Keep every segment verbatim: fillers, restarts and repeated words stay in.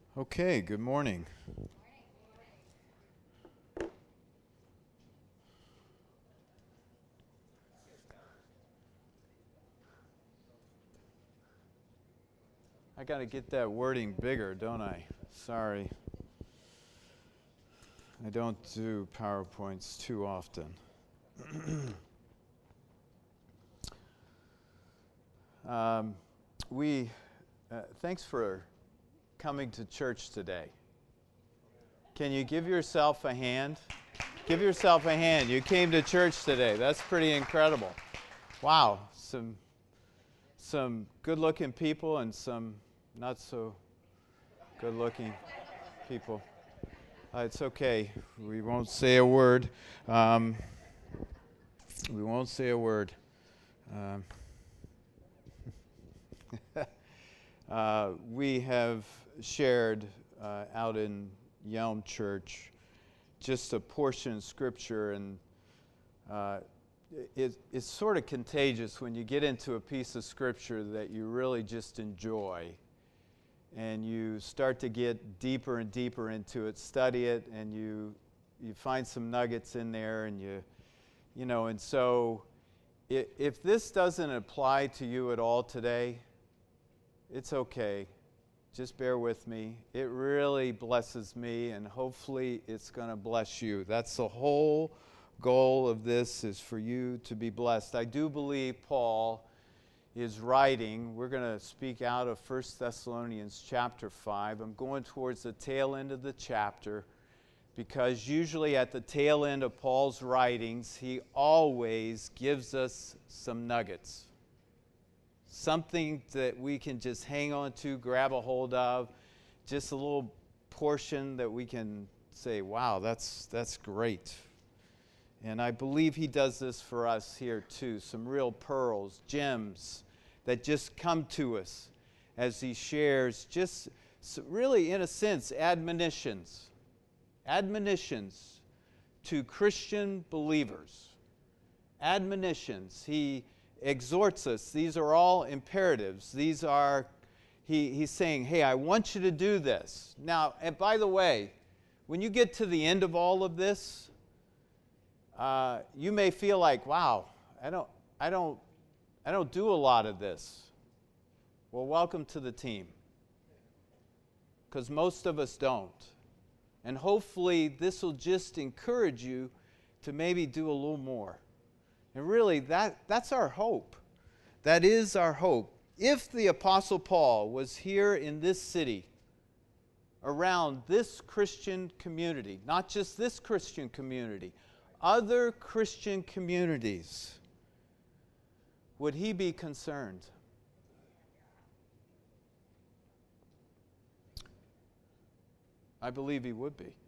Okay, good morning. I got to get that wording bigger, don't I? Sorry. I don't do PowerPoints too often. um, we, uh, thanks for coming to church today. Can you give yourself a hand? Give yourself a hand. You came to church today. That's pretty incredible. Wow, some some good-looking people and some not so good-looking people. Uh, it's okay. We won't say a word. Um, we won't say a word. Um, uh, we have shared uh, out in Yelm Church just a portion of Scripture, and uh, it, it's sort of contagious when you get into a piece of Scripture that you really just enjoy. And you start to get deeper and deeper into it, study it, and you you find some nuggets in there, and you, you know, and so if, if this doesn't apply to you at all today, it's okay. Just bear with me. It really blesses me, and hopefully it's going to bless you. That's the whole goal of this, is for you to be blessed. I do believe Paul is writing. We're going to speak out of First Thessalonians chapter five. I'm going towards the tail end of the chapter because usually at the tail end of Paul's writings, he always gives us some nuggets. Something that we can just hang on to, grab a hold of, just a little portion that we can say, wow, that's, that's great. And I believe he does this for us here too. Some real pearls, gems that just come to us as he shares just really, in a sense, admonitions. Admonitions to Christian believers. Admonitions. He exhorts us. These are all imperatives. These are, he, he's saying, hey, I want you to do this. Now, and by the way, when you get to the end of all of this, Uh, you may feel like, wow, I don't, I don't, I don't do a lot of this. Well, welcome to the team, because most of us don't. And hopefully this will just encourage you to maybe do a little more. And really, that, that's our hope. That is our hope. If the Apostle Paul was here in this city, around this Christian community, not just this Christian community, other Christian communities, would he be concerned? I believe he would be.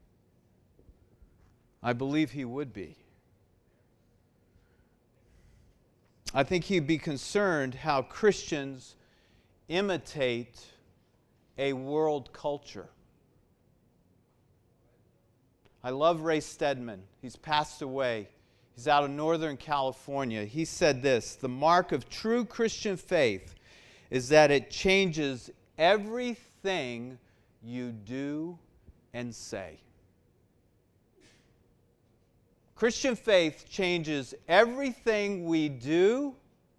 I believe he would be. I think he'd be concerned how Christians imitate a world culture. I love Ray Stedman. He's passed away. He's out of Northern California. He said this: the mark of true Christian faith is that it changes everything you do and say. Christian faith changes everything we do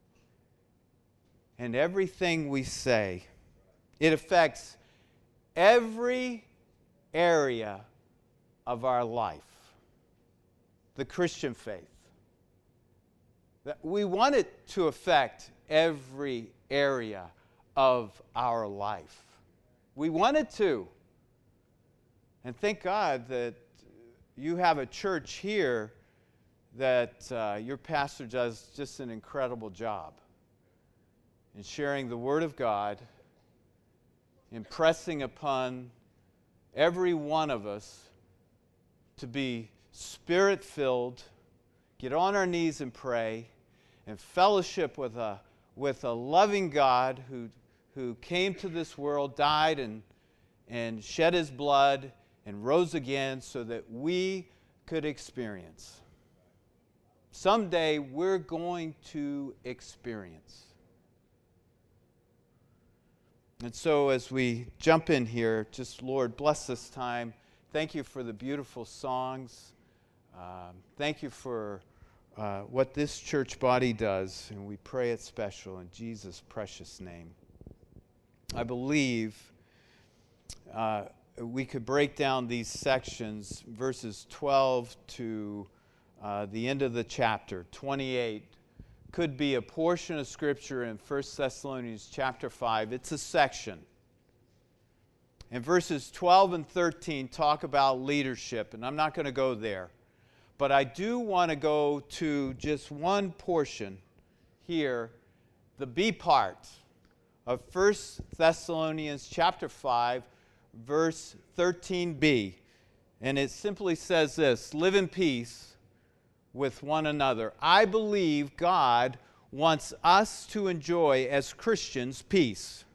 and everything we say. It affects every area of our life. The Christian faith. We want it to affect every area of our life. We want it to. And thank God that you have a church here that uh, your pastor does just an incredible job in sharing the Word of God, impressing upon every one of us to be Spirit-filled, get on our knees and pray, and fellowship with a, with a loving God who, who came to this world, died, and, and shed his blood, and rose again so that we could experience. Someday we're going to experience. And so as we jump in here, just Lord, bless this time. Thank you for the beautiful songs. Um, thank you for uh, what this church body does, and we pray it special in Jesus' precious name. I believe uh, we could break down these sections, verses twelve to uh, the end of the chapter, twenty-eight, could be a portion of Scripture in First Thessalonians chapter five. It's a section. And verses twelve and thirteen talk about leadership, and I'm not going to go there. But I do want to go to just one portion here, the B part of First Thessalonians chapter five, verse thirteen b. And it simply says this: live in peace with one another. I believe God wants us to enjoy, as Christians, peace.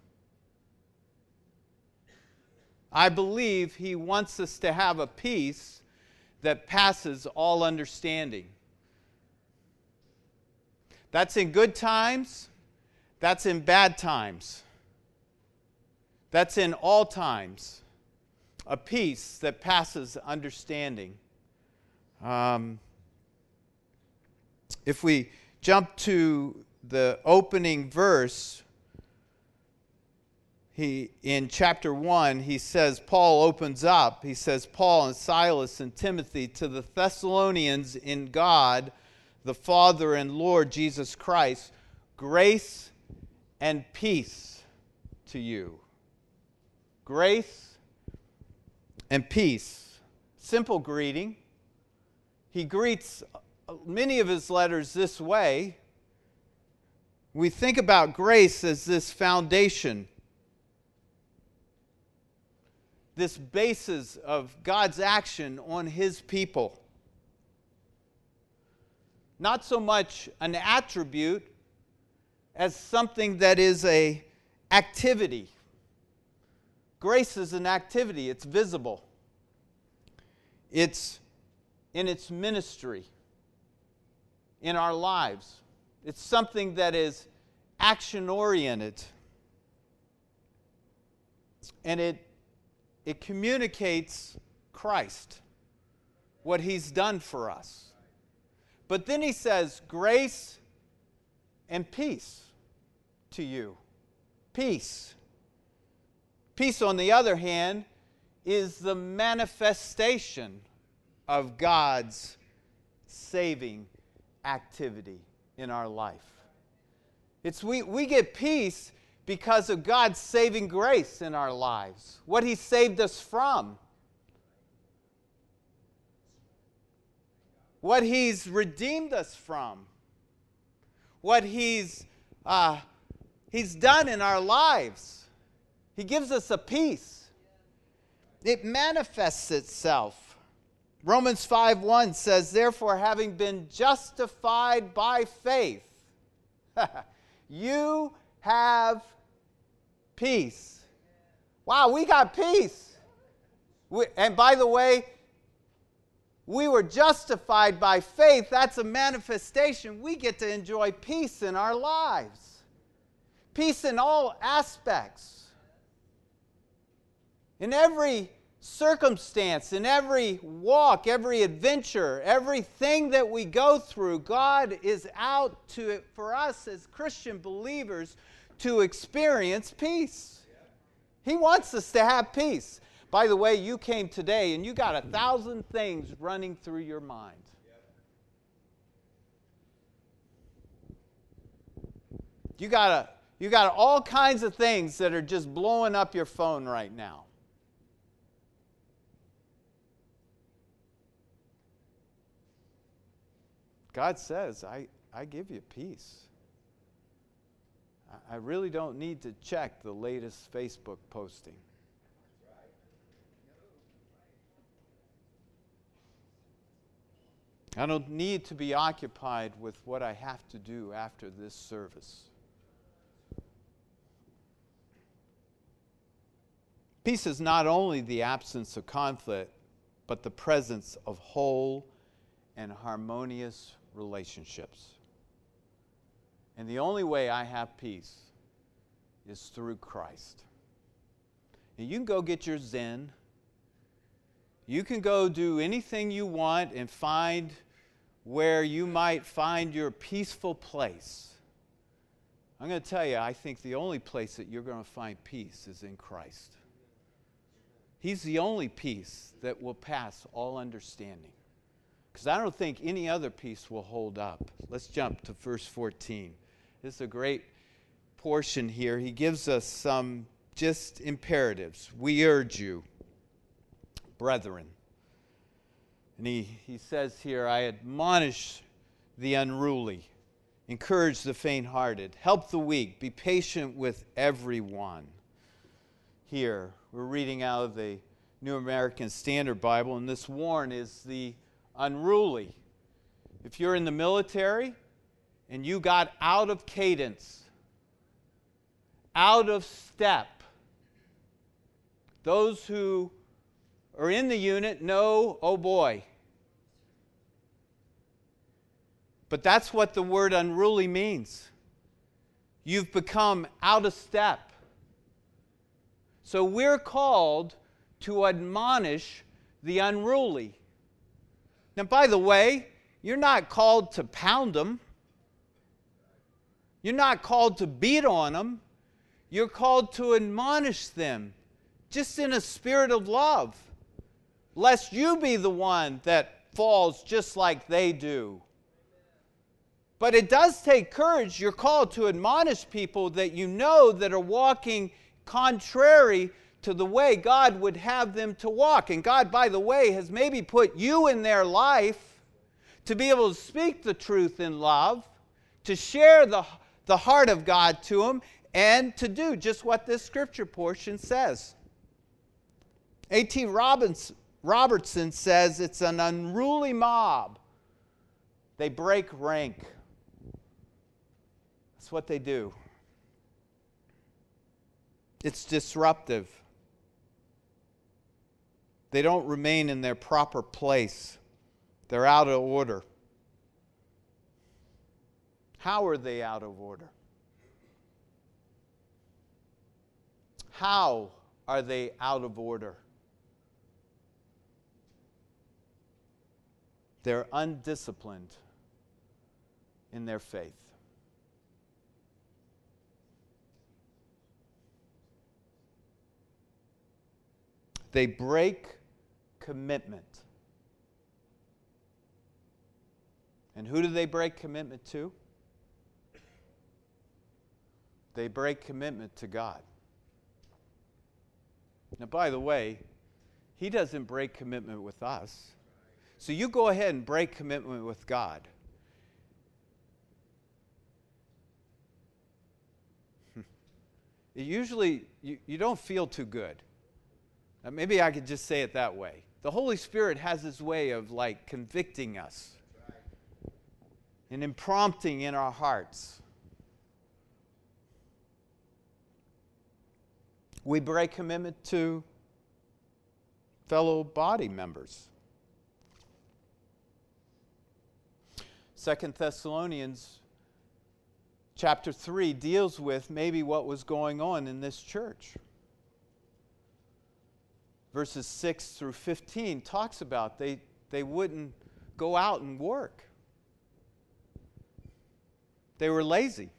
I believe He wants us to have a peace that passes all understanding. That's in good times. That's in bad times. That's in all times. A peace that passes understanding. Um, if we jump to the opening verse, He, in chapter one, he says, Paul opens up. He says, Paul and Silas and Timothy to the Thessalonians in God, the Father and Lord Jesus Christ, grace and peace to you. Grace and peace. Simple greeting. He greets many of his letters this way. We think about grace as this foundation, this basis of God's action on His people. Not so much an attribute as something that is an activity. Grace is an activity. It's visible. It's in its ministry, in our lives. It's something that is action-oriented. And it It communicates Christ, what He's done for us. But then he says, grace and peace to you. Peace. Peace, on the other hand, is the manifestation of God's saving activity in our life. It's we, we get peace because of God's saving grace in our lives, what He saved us from, what He's redeemed us from, what He's, uh, He's done in our lives. He gives us a peace. It manifests itself. Romans five one says, therefore, having been justified by faith, you have peace. Wow, we got peace. We, and by the way, we were justified by faith. That's a manifestation. We get to enjoy peace in our lives. Peace in all aspects. In every circumstance, in every walk, every adventure, everything that we go through, God is out to, for us as Christian believers, to experience peace. He wants us to have peace. By the way, you came today and you got a thousand things running through your mind. You got a, you got all kinds of things that are just blowing up your phone right now. God says, I, I give you peace. I really don't need to check the latest Facebook posting. I don't need to be occupied with what I have to do after this service. Peace is not only the absence of conflict, but the presence of whole and harmonious relationships. And the only way I have peace is through Christ. and you can go get your Zen. You can go do anything you want and find where you might find your peaceful place. I'm going to tell you, I think the only place that you're going to find peace is in Christ. He's the only peace that will pass all understanding. Because I don't think any other peace will hold up. Let's jump to verse fourteen. This is a great portion here. He gives us some just imperatives. We urge you, brethren. And he, he says here, I admonish the unruly, encourage the faint-hearted, help the weak, be patient with everyone. Here, we're reading out of the New American Standard Bible, and this warn is the unruly. If you're in the military and you got out of cadence, out of step, those who are in the unit know, oh boy. But that's what the word unruly means. You've become out of step. So we're called to admonish the unruly. Now, by the way, you're not called to pound them. You're not called to beat on them. You're called to admonish them, just in a spirit of love, lest you be the one that falls just like they do. But it does take courage. You're called to admonish people that you know that are walking contrary to the way God would have them to walk. And God, by the way, has maybe put you in their life to be able to speak the truth in love, to share the, the heart of God to them, and to do just what this scripture portion says. A T Robertson says it's an unruly mob. They break rank. That's what they do. It's disruptive. They don't remain in their proper place. They're out of order. How are they out of order? How are they out of order? They're undisciplined in their faith. They break commitment. And who do they break commitment to? They break commitment to God. Now, by the way, He doesn't break commitment with us. So you go ahead and break commitment with God. It usually, you, you don't feel too good. Now, maybe I could just say it that way. The Holy Spirit has His way of like convicting us and imprompting in our hearts. We break commitment to fellow body members. Second Thessalonians chapter three deals with maybe what was going on in this church. Verses six through fifteen talks about they, they wouldn't go out and work. They were lazy.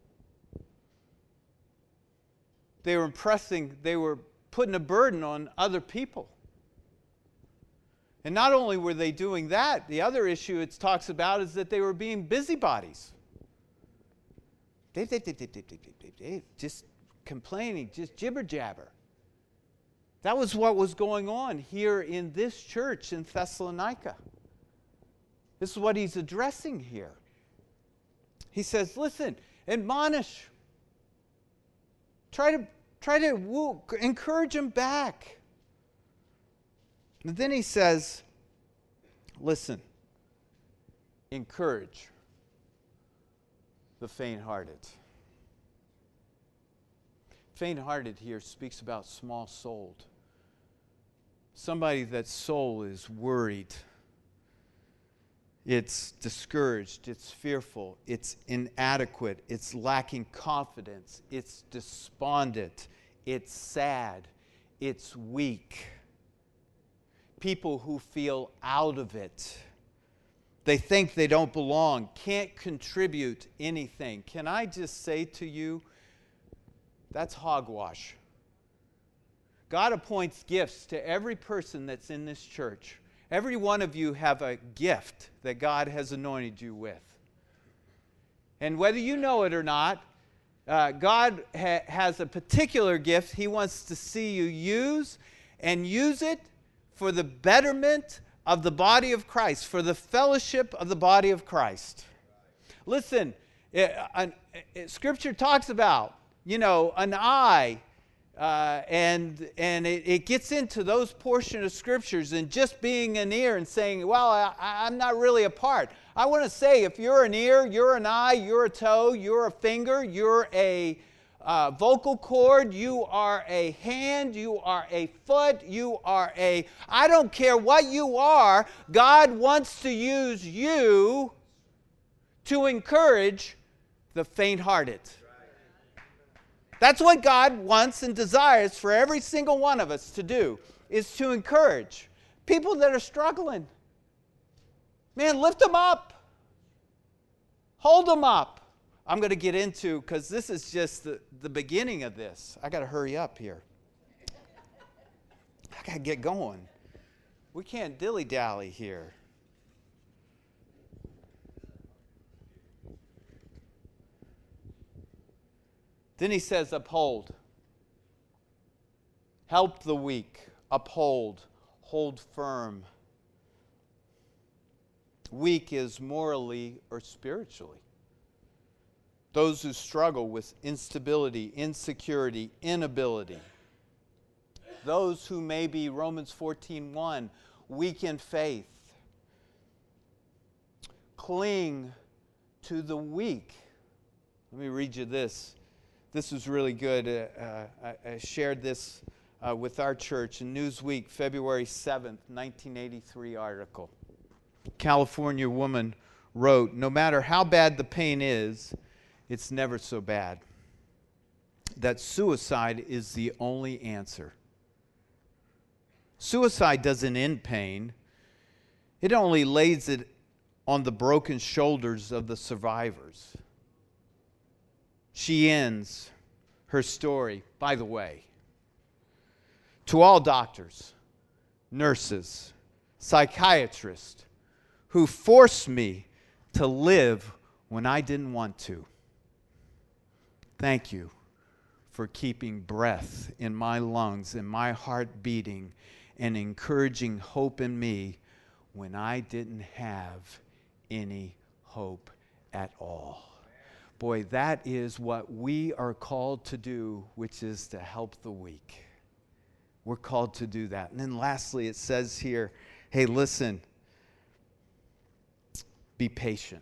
They were impressing, they were putting a burden on other people. And not only were they doing that, the other issue it talks about is that they were being busybodies. They, they, they, they, they, they, they, they, just complaining, just jibber jabber. That was what was going on here in this church in Thessalonica. This is what he's addressing here. He says, listen, admonish. Try to, try to woo, encourage them back. And then he says, listen, encourage the faint-hearted. Faint-hearted here speaks about small-souled. Somebody that's soul is worried. It's discouraged, it's fearful, it's inadequate, it's lacking confidence, it's despondent, it's sad, it's weak. People who feel out of it. They think they don't belong, can't contribute anything. Can I just say to you, that's hogwash. God appoints gifts to every person that's in this church. Every one of you have a gift that God has anointed you with. And whether you know it or not, uh, God ha- has a particular gift He wants to see you use, and use it for the betterment of the body of Christ, for the fellowship of the body of Christ. Listen, it, uh, it, Scripture talks about, you know, an eye, uh, and and it, it gets into those portions of Scriptures, and just being an ear and saying, well, I, I'm not really a part. I want to say, if you're an ear, you're an eye, you're a toe, you're a finger, you're a uh, vocal cord, you are a hand, you are a foot, you are a, I don't care what you are, God wants to use you to encourage the faint-hearted. That's what God wants and desires for every single one of us to do, is to encourage people that are struggling. Man, lift them up. Hold them up. I'm going to get into, because this is just the, the beginning of this. I got to hurry up here. I got to get going. We can't dilly-dally here. Then he says, uphold. Help the weak. Uphold. Hold firm. Weak is morally or spiritually. Those who struggle with instability, insecurity, inability. Those who may be, Romans fourteen one, weak in faith. Cling to the weak. Let me read you this. This is really good. Uh, I, I shared this uh, with our church in Newsweek, February seventh, nineteen eighty-three article. California woman wrote, no matter how bad the pain is, it's never so bad. That suicide is the only answer. Suicide doesn't end pain. It only lays it on the broken shoulders of the survivors. She ends her story, by the way, to all doctors, nurses, psychiatrists who forced me to live when I didn't want to. Thank you for keeping breath in my lungs and my heart beating and encouraging hope in me when I didn't have any hope at all. Boy, that is what we are called to do, which is to help the weak. We're called to do that. And then lastly, it says here, hey, listen, be patient.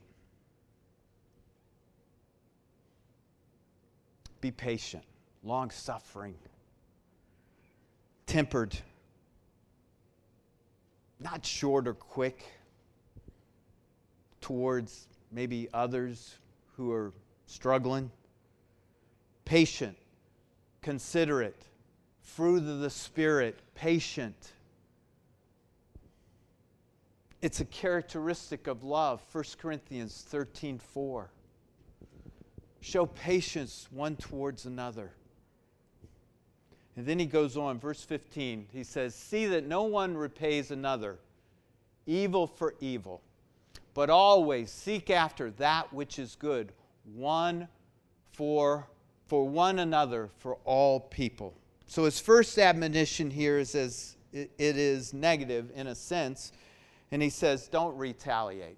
Be patient, long-suffering, tempered, not short or quick towards maybe others who are struggling. Patient, considerate, fruit of the Spirit, patient. It's a characteristic of love, First Corinthians thirteen four. Show patience one towards another. And then he goes on, verse fifteen, he says, see that no one repays another evil for evil, but always seek after that which is good, one for, for one another, for all people. So his first admonition here is as it, it is negative in a sense, and he says, don't retaliate.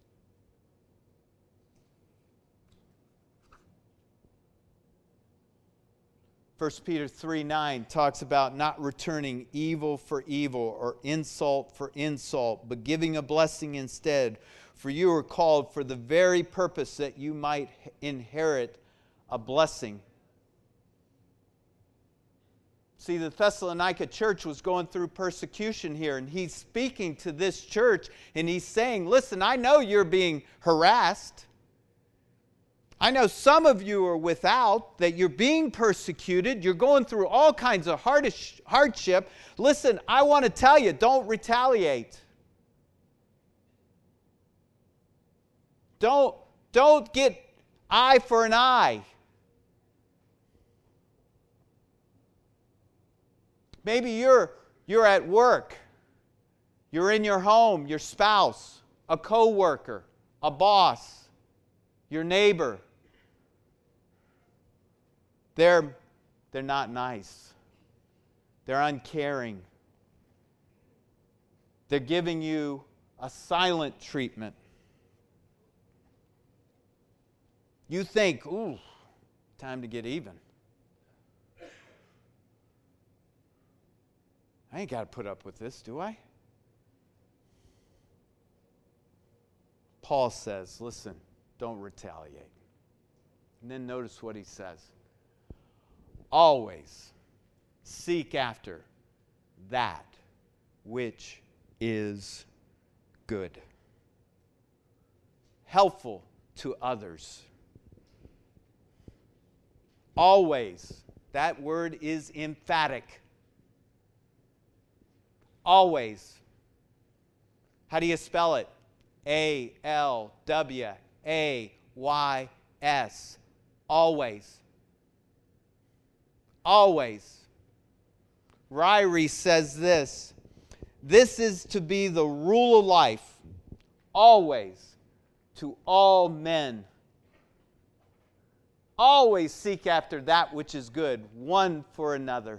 First Peter three nine talks about not returning evil for evil or insult for insult, but giving a blessing instead. For you are called for the very purpose that you might inherit a blessing. See, the Thessalonica church was going through persecution here, and he's speaking to this church, and he's saying, listen, I know you're being harassed. I know some of you are without, that you're being persecuted. You're going through all kinds of hardish, hardship. Listen, I want to tell you, don't retaliate. Don't, don't get eye for an eye. Maybe you're, you're at work. You're in your home, your spouse, a coworker, a boss, your neighbor. They're, they're not nice. They're uncaring. They're giving you a silent treatment. You think, ooh, time to get even. I ain't got to put up with this, do I? Paul says, listen, don't retaliate. And then notice what he says. Always seek after that which is good, helpful to others. Always. That word is emphatic. Always. How do you spell it? A L W A Y S. Always. Always. Ryrie says this. This is to be the rule of life. Always. To all men. Always seek after that which is good, one for another.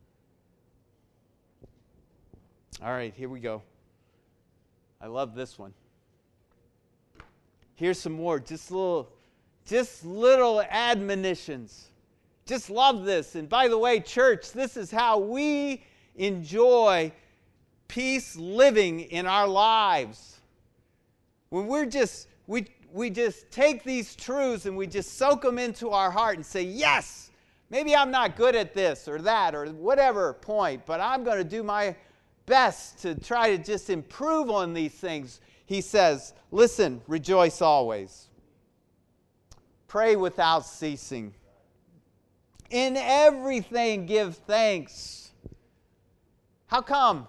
All right, here we go. I love this one. Here's some more, just little, just little admonitions. Just love this. And by the way, church, this is how we enjoy peace living in our lives. When we're just, we, we just take these truths and we just soak them into our heart and say, yes, maybe I'm not good at this or that or whatever point, but I'm going to do my best to try to just improve on these things. He says, listen, rejoice always. Pray without ceasing. In everything give thanks. How come?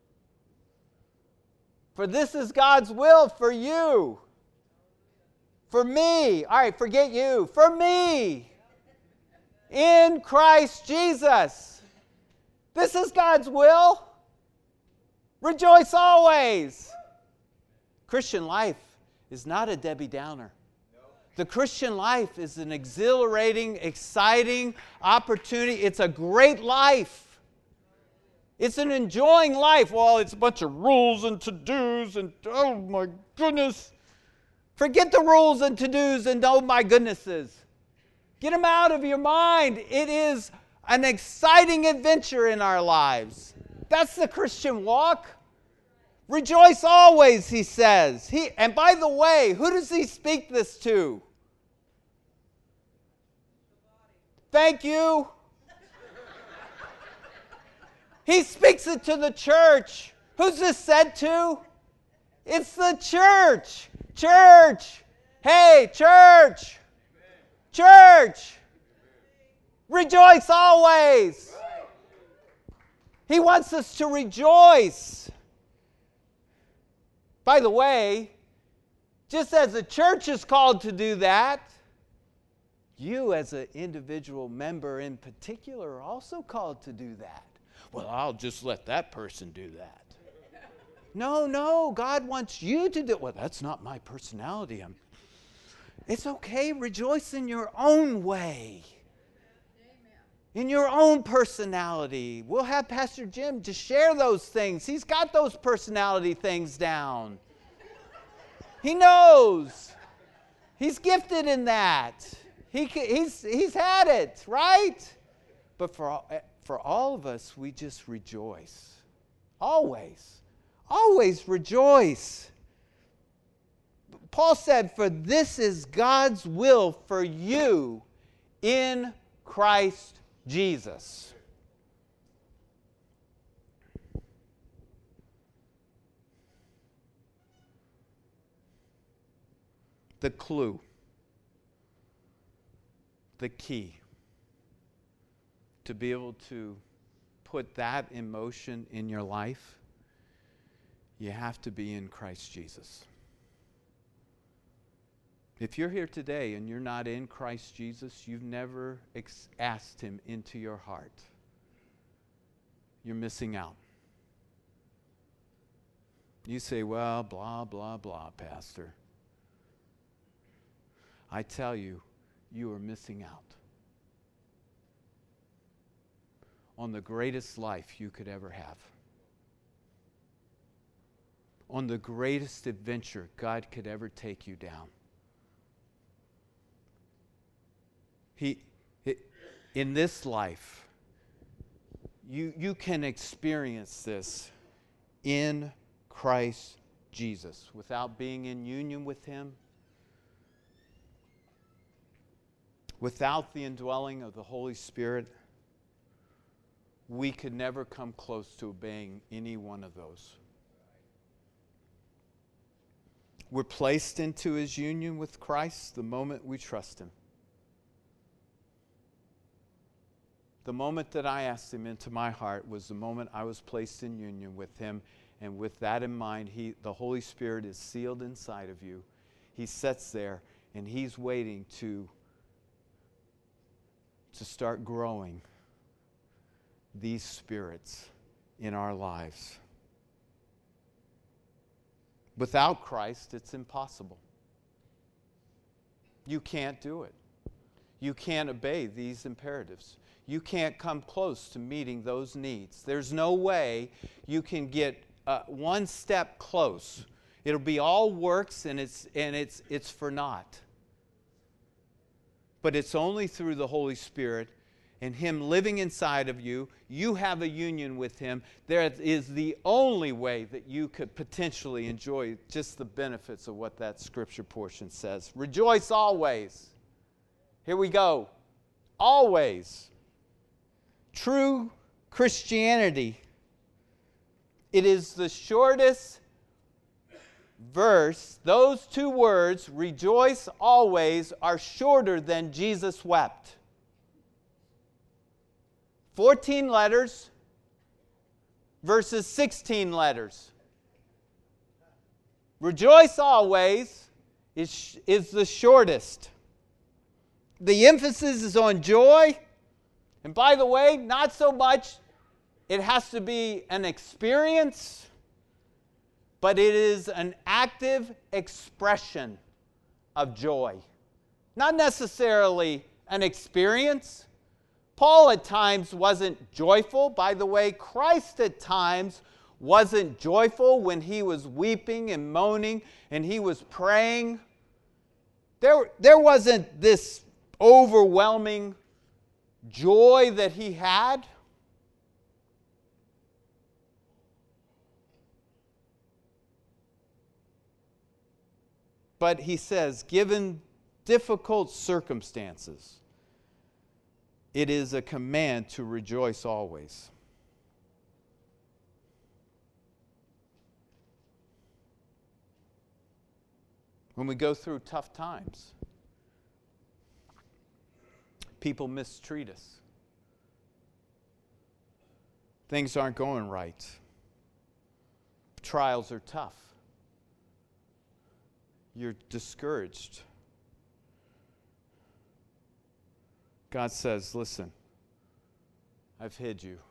For this is God's will for you. For me. All right, forget you. For me. In Christ Jesus. This is God's will. Rejoice always. Christian life is not a Debbie Downer. The Christian life is an exhilarating, exciting opportunity. It's a great life. It's an enjoying life. Well, it's a bunch of rules and to-dos and oh my goodness. Forget the rules and to-dos and oh my goodnesses. Get them out of your mind. It is an exciting adventure in our lives. That's the Christian walk. Rejoice always, he says. He, and by the way, who does he speak this to? Thank you. He speaks it to the church. Who's this said to? It's the church. Church. Hey, church. Church. Rejoice always. He wants us to rejoice. By the way, just as the church is called to do that, you as an individual member in particular are also called to do that. Well, I'll just let that person do that. No, no, God wants you to do it. Well, that's not my personality. I'm... It's okay, rejoice in your own way. In your own personality. We'll have Pastor Jim to share those things. He's got those personality things down. He knows. He's gifted in that. He, he's, he's had it, right? But for all, for all of us, we just rejoice. Always. Always rejoice. Paul said, for this is God's will for you in Christ Jesus. The clue. the key to be able to put that in motion in your life, you have to be in Christ Jesus. If you're here today and you're not in Christ Jesus, you've never ex- asked him into your heart, you're missing out. You say, well, blah, blah, blah, Pastor. I tell you, you are missing out on the greatest life you could ever have, on the greatest adventure God could ever take you down. He, he in this life, you, you can experience this in Christ Jesus without being in union with him, without the indwelling of the Holy Spirit. We could never come close to obeying any one of those. We're placed into his union with Christ the moment we trust him. The moment that I asked him into my heart was the moment I was placed in union with him. And with that in mind, he, the Holy Spirit is sealed inside of you. He sits there and he's waiting to, to start growing these spirits in our lives. Without Christ, it's impossible. You can't do it. You can't obey these imperatives. You can't come close to meeting those needs. There's no way you can get uh, one step close. It'll be all works and it's and it's it's for naught. But it's only through the Holy Spirit and him living inside of you, you have a union with him. That is the only way that you could potentially enjoy just the benefits of what that scripture portion says. Rejoice always. Here we go. Always. True Christianity. It is the shortest verse. Those two words, rejoice always, are shorter than Jesus wept. fourteen letters versus sixteen letters. Rejoice always is, is the shortest. The emphasis is on joy. And by the way, not so much it has to be an experience, but it is an active expression of joy. Not necessarily an experience. Paul at times wasn't joyful. By the way, Christ at times wasn't joyful when he was weeping and moaning and he was praying. There, there wasn't this overwhelming joy that he had. But he says, given difficult circumstances, it is a command to rejoice always. When we go through tough times, people mistreat us. Things aren't going right. Trials are tough. You're discouraged. God says, listen, I've hid you.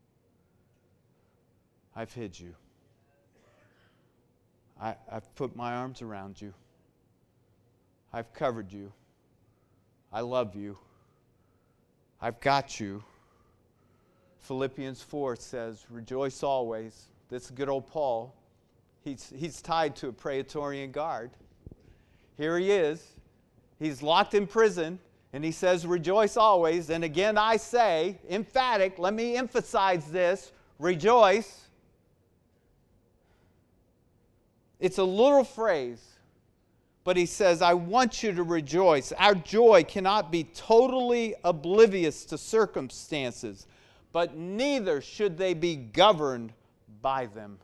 I've hid you. I, I've put my arms around you. I've covered you. I love you. I've got you. Philippians four says, rejoice always. This is good old Paul. He's, he's tied to a Praetorian guard. Here he is. He's locked in prison. And he says, rejoice always. And again I say, emphatic, let me emphasize this, rejoice. It's a little phrase, but he says, I want you to rejoice. Our joy cannot be totally oblivious to circumstances, but neither should they be governed by them.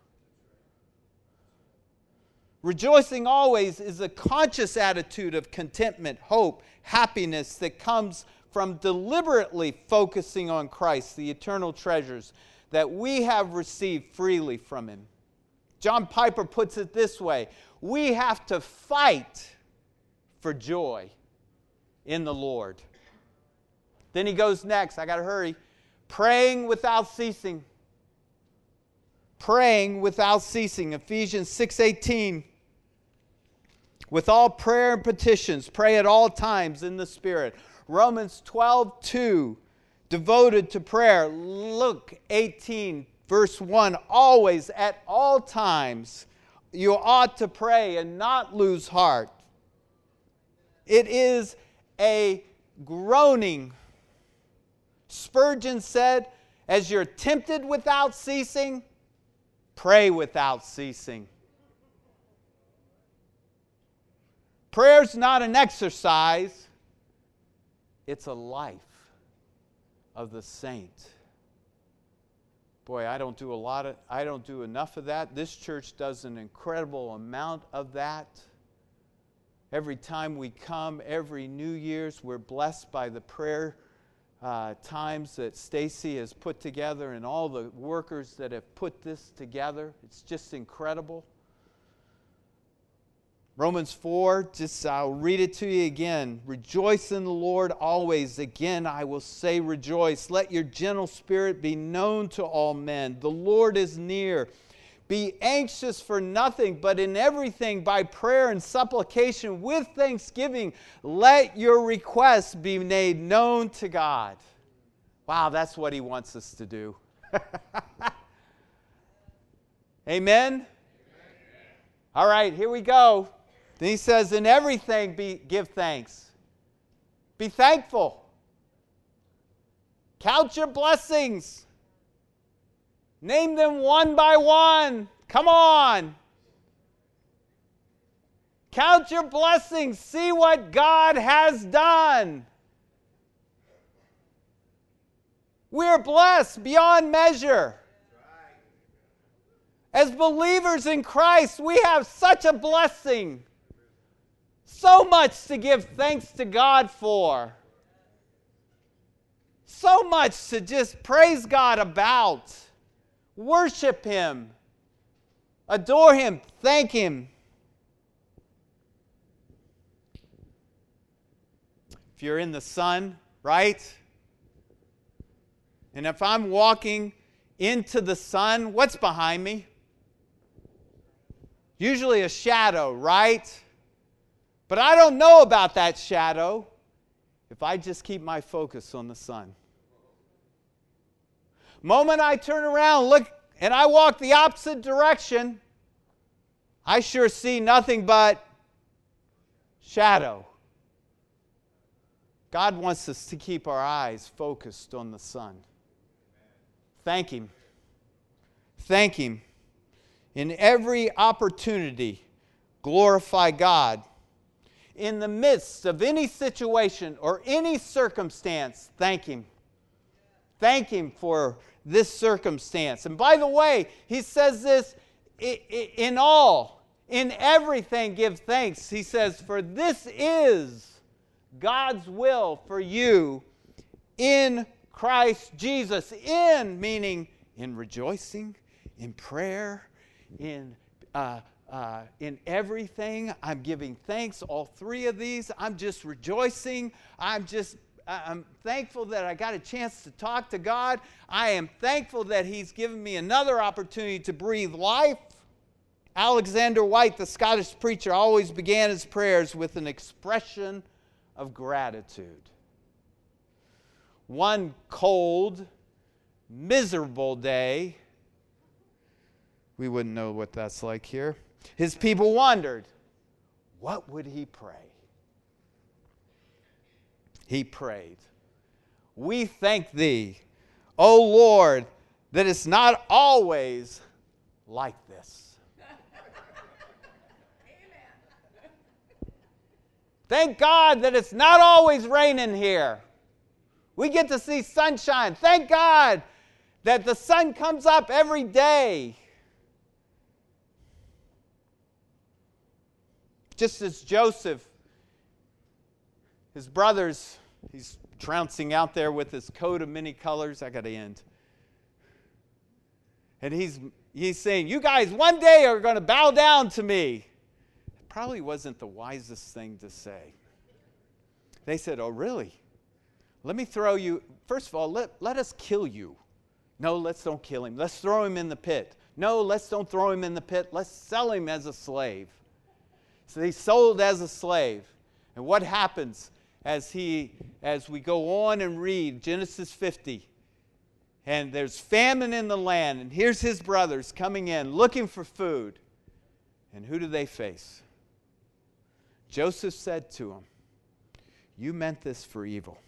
Rejoicing always is a conscious attitude of contentment, hope, happiness that comes from deliberately focusing on Christ, the eternal treasures that we have received freely from Him. John Piper puts it this way: we have to fight for joy in the Lord. Then he goes next, I got to hurry, praying without ceasing. Praying without ceasing. Ephesians six eighteen. With all prayer and petitions, pray at all times in the Spirit. Romans twelve two, devoted to prayer. Luke eighteen, verse one, always, at all times, you ought to pray and not lose heart. It is a groaning. Spurgeon said, as you're tempted without ceasing, pray without ceasing. Prayer's not an exercise, it's a life of the saint. Boy, I don't do a lot of, I don't do enough of that. This church does an incredible amount of that. Every time we come, every New Year's, we're blessed by the prayer uh, times that Stacy has put together and all the workers that have put this together. It's just incredible. Romans four, just I'll read it to you again. Rejoice in the Lord always. Again, I will say rejoice. Let your gentle spirit be known to all men. The Lord is near. Be anxious for nothing, but in everything by prayer and supplication with thanksgiving, let your requests be made known to God. Wow, that's what He wants us to do. Amen? All right, here we go. Then he says, in everything be, give thanks. Be thankful. Count your blessings. Name them one by one. Come on. Count your blessings. See what God has done. We're blessed beyond measure. As believers in Christ, we have such a blessing. So much to give thanks to God for. So much to just praise God about. Worship Him. Adore Him. Thank Him. If you're in the sun, right? And if I'm walking into the sun, what's behind me? Usually a shadow, right? But I don't know about that shadow if I just keep my focus on the sun. Moment I turn around, look, and I walk the opposite direction, I sure see nothing but shadow. God wants us to keep our eyes focused on the sun. Thank Him. Thank Him. In every opportunity, glorify God. In the midst of any situation or any circumstance, thank Him. Thank Him for this circumstance. And by the way, He says this in all, in everything give thanks. He says, for this is God's will for you in Christ Jesus. In, meaning in rejoicing, in prayer, in uh, uh, in everything. I'm giving thanks. All three of these, I'm just rejoicing. I'm just I'm thankful that I got a chance to talk to God. I am thankful that He's given me another opportunity to breathe life. Alexander White, the Scottish preacher, always began his prayers with an expression of gratitude. One cold, miserable day, we wouldn't know what that's like here, his people wondered, what would he pray? He prayed, we thank Thee, O Lord, that it's not always like this. Thank God that it's not always raining here. We get to see sunshine. Thank God that the sun comes up every day. Just as Joseph, his brothers, he's trouncing out there with his coat of many colors. I got to end. And he's, he's saying, you guys one day are going to bow down to me. It probably wasn't the wisest thing to say. They said, oh, really? Let me throw you. First of all, let, let us kill you. No, let's don't kill him. Let's throw him in the pit. No, let's don't throw him in the pit. Let's sell him as a slave. So he's sold as a slave. And what happens as he, as we go on and read Genesis fifty, and there's famine in the land, and here's his brothers coming in looking for food. And who do they face? Joseph said to them, you meant this for evil.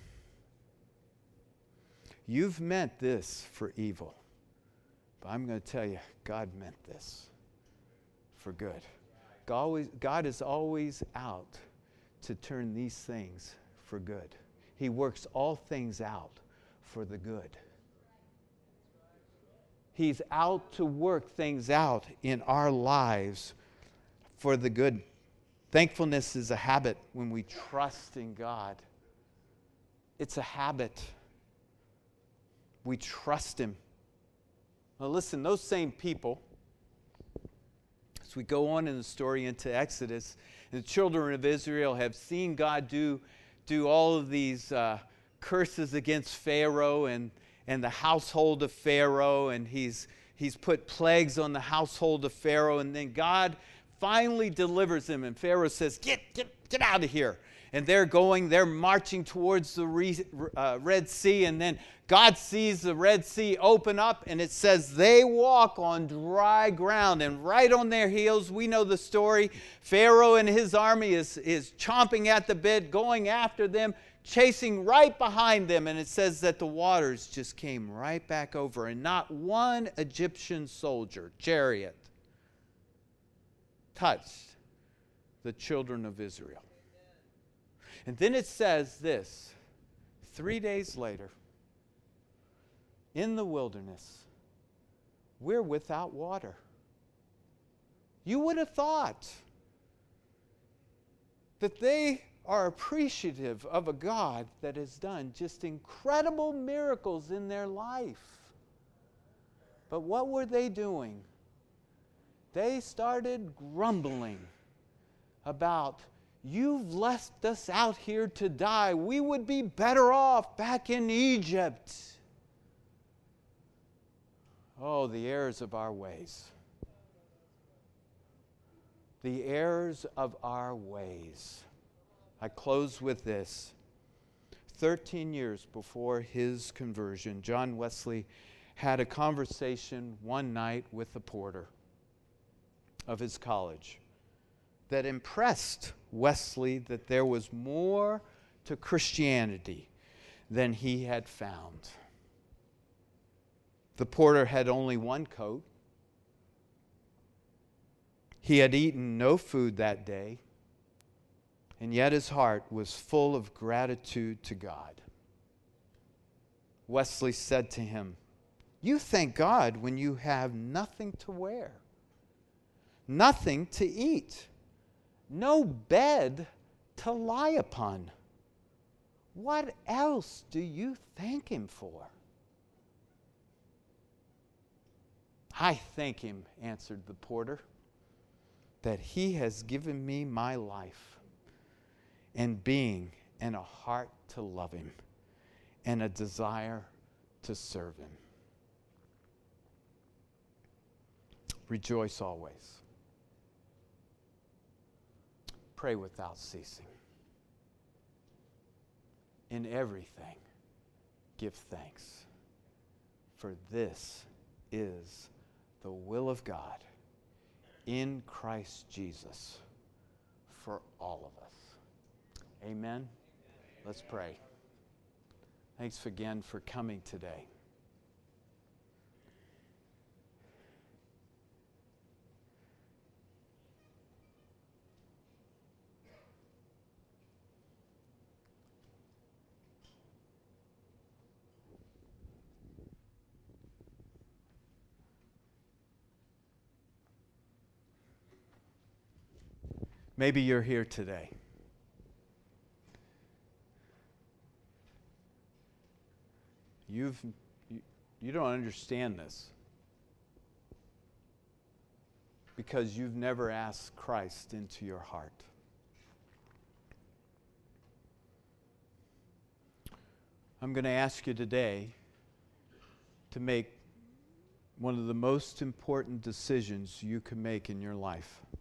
You've meant this for evil. But I'm going to tell you, God meant this for good. God, always, God is always out to turn these things for good. He works all things out for the good. He's out to work things out in our lives for the good. Thankfulness is a habit when we trust in God. It's a habit. We trust Him. Now listen, those same people, as we go on in the story into Exodus, the children of Israel have seen God do, do all of these uh, curses against Pharaoh and, and the household of Pharaoh, and he's, he's put plagues on the household of Pharaoh, and then God finally delivers them, and Pharaoh says, get, get, get out of here. And they're going, they're marching towards the re, uh, Red Sea, and then God sees the Red Sea open up, and it says they walk on dry ground, and right on their heels, we know the story, Pharaoh and his army is, is chomping at the bit, going after them, chasing right behind them, and it says that the waters just came right back over, and not one Egyptian soldier, chariot, touched the children of Israel. And then it says this, three days later, in the wilderness, we're without water. You would have thought that they are appreciative of a God that has done just incredible miracles in their life. But what were they doing? They started grumbling about, you've left us out here to die. We would be better off back in Egypt. Oh, the errors of our ways. The errors of our ways. I close with this. Thirteen years before his conversion, John Wesley had a conversation one night with the porter of his college that impressed Wesley that there was more to Christianity than he had found. The porter had only one coat. He had eaten no food that day, and yet his heart was full of gratitude to God. Wesley said to him, you thank God when you have nothing to wear, nothing to eat, no bed to lie upon. What else do you thank Him for? I thank Him, answered the porter, that He has given me my life and being and a heart to love Him and a desire to serve Him. Rejoice always. Pray without ceasing. In everything, give thanks, for this is the will of God in Christ Jesus for all of us. Amen. Let's pray. Thanks again for coming today. Maybe you're here today You've, you, you don't understand this because you've never asked Christ into your heart. I'm going to ask you today to make one of the most important decisions you can make in your life.